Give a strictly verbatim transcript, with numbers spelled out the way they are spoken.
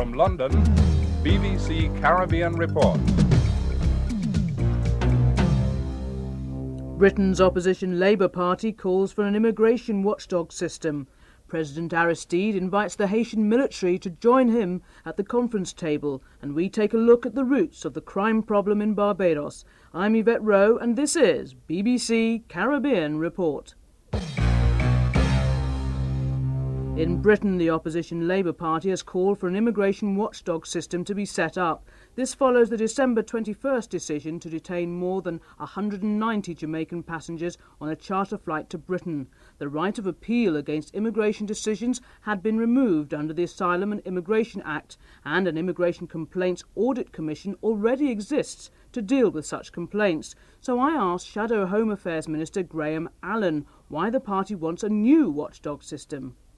From London, B B C Caribbean Report. Britain's opposition Labour Party calls for an immigration watchdog system. President Aristide invites the Haitian military to join him at the conference table, and we take a look at the roots of the crime problem in Barbados. I'm Yvette Rowe, and this is B B C Caribbean Report. In Britain, the opposition Labour Party has called for an immigration watchdog system to be set up. This follows the December twenty-first decision to detain more than one hundred ninety Jamaican passengers on a charter flight to Britain. The right of appeal against immigration decisions had been removed under the Asylum and Immigration Act, and an Immigration Complaints Audit Commission already exists to deal with such complaints. So I asked Shadow Home Affairs Minister Graham Allen why the party wants a new watchdog system.